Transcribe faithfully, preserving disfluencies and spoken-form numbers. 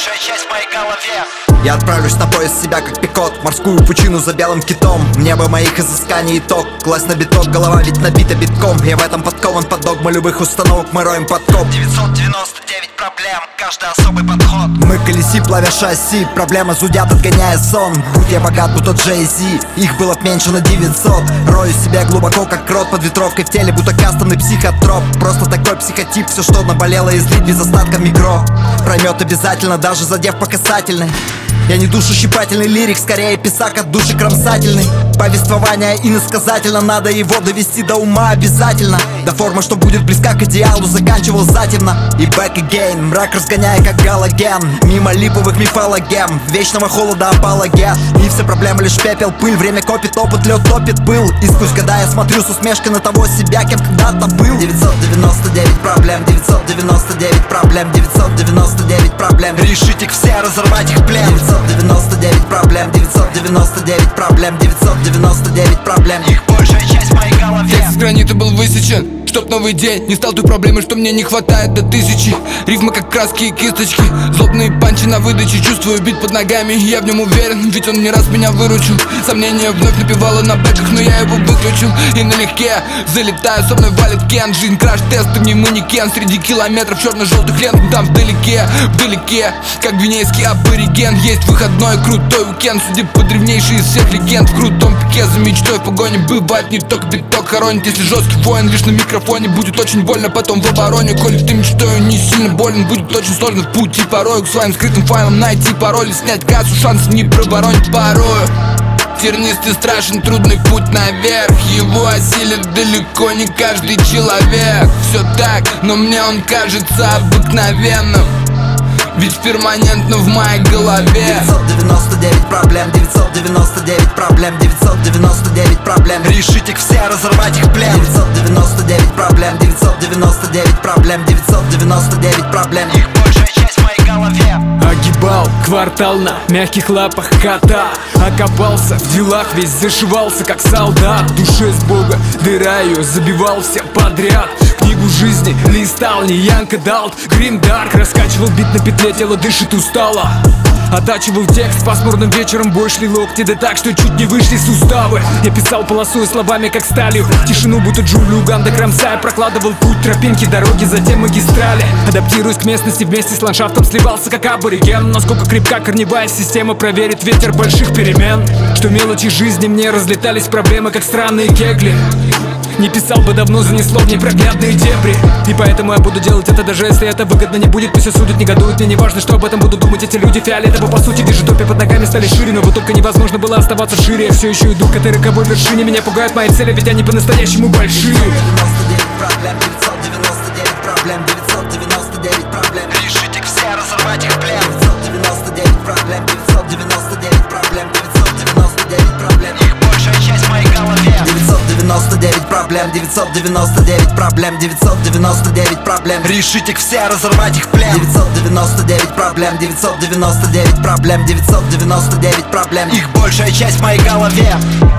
большая часть в моей голове. Я отправлюсь на поиск себя как пикот, в морскую пучину за белым китом. Мне бы моих изысканий итог, класть на биток, голова ведь набита битком. Я в этом подкован под догмы любых установок, мы роем подкоп. Девятьсот девяносто девять проблем, каждый особый подход. Мы колеси, плавя шасси, проблемы зудят, отгоняя сон. Будь я богат, будто Джей Зи, их было б меньше на девятьсот. Рою себя глубоко, как крот, под ветровкой в теле, будто кастомный психотроп. Просто такой психотип, все, что наболело, излить без остатка микро. Проймет обязательно, даже задев по касательной. Я не душещипательный лирик, скорее писак от души кромсательный. Повествование иносказательно, надо его довести до ума обязательно. До формы, что будет близка к идеалу, заканчивал затемно. И back again, мрак разгоняя как галоген. Мимо липовых мифологем, вечного холода апологет. И все проблемы лишь пепел, пыль, время копит, опыт лед топит был. И сквозь года я смотрю с усмешкой на того себя, кем когда-то был. Девятьсот девяносто девять проблем, девятьсот девяносто девять проблем, девятьсот девяносто девять проблем. Решить их все, разорвать их плен. девятьсот девяносто девять проблем, девятьсот девяносто девять проблем, девятьсот девяносто девять проблем. Их большая часть в моей голове. Текст с гранита был высечен, чтоб новый день не стал той проблемой, что мне не хватает до тысячи. Рифмы как краски и кисточки, злобные панчи на выдаче. Чувствую бит под ногами, я в нем уверен, ведь он не раз меня выручил. Сомнения вновь напевало на бэках, но я его выключил. И налегке залетаю, со мной валит Кен. Жизнь краш-тест, ты мне манекен. Среди километров черно-желтых лент, там вдалеке, вдалеке, как гвинейский абориген. Есть выходной крутой уикенд, судя по древнейшей из всех легенд. В крутом пике за мечтой в погоне бывает не только биток хоронит. Если жесткий воин лишь на микрофоне, будет очень больно потом в обороне. Коли ты мечтою не сильно болен, будет очень сложно в пути порою. К своим скрытым файлам найти пароль и снять кассу, шанс не проборонить порою. Тернистый, страшен, трудный путь наверх, его осилит далеко не каждый человек. Все так, но мне он кажется обыкновенным, ведь перманентно в моей голове. Девятьсот девяносто девять проблем, девятьсот девяносто девять проблем, девятьсот девяносто девять проблем. Решить их все, разорвать их плен. девятьсот девяносто девять проблем, девятьсот девяносто девять проблем, девятьсот девяносто девять проблем. Их большая часть в моей голове. Огибал квартал на мягких лапах кота, окопался в делах, весь зашивался как солдат. В душе с Бога дыра ее забивал всем подряд. Книгу жизни листал, не Янка Далт, Грим Дарк. Раскачивал бит на петле, тело дышит устало. Оттачивал текст пасмурным вечером, бой шли локти, да так, что чуть не вышли суставы. Я писал полосуя словами, как сталью, тишину будто джунглю Уганда кромсая. Прокладывал путь, тропинки, дороги, затем магистрали. Адаптируясь к местности, вместе с ландшафтом сливался как абориген. Насколько крепка корневая система, проверит ветер больших перемен. Что мелочи жизни мне разлетались проблемы, как странные кегли. Не писал бы давно, занесло в непроглядные дебри. И поэтому я буду делать это, даже если это выгодно не будет. Пусть осудят, негодуют, мне не важно, что об этом будут думать эти люди. Фиолетово по сути, вижу топи под ногами стали шире. Но вот только невозможно было оставаться шире. Я все еще иду к этой роковой вершине. Меня пугают мои цели, ведь они по-настоящему большие. девяносто девять проблем, девятьсот девяносто девять проблем, девятьсот девяносто девять проблем. Решить их все, разорвать их плен. девятьсот девяносто девять проблем, девятьсот девяносто девять проблем, девятьсот девяносто девять проблем. Их большая часть в моей голове. девятьсот девяносто девять проблем, девятьсот девяносто девять проблем, девятьсот девяносто девять проблем. Решить их все, разорвать их плен. девятьсот девяносто девять проблем, девятьсот девяносто девять проблем, девятьсот девяносто девять проблем. Их большая часть в моей голове.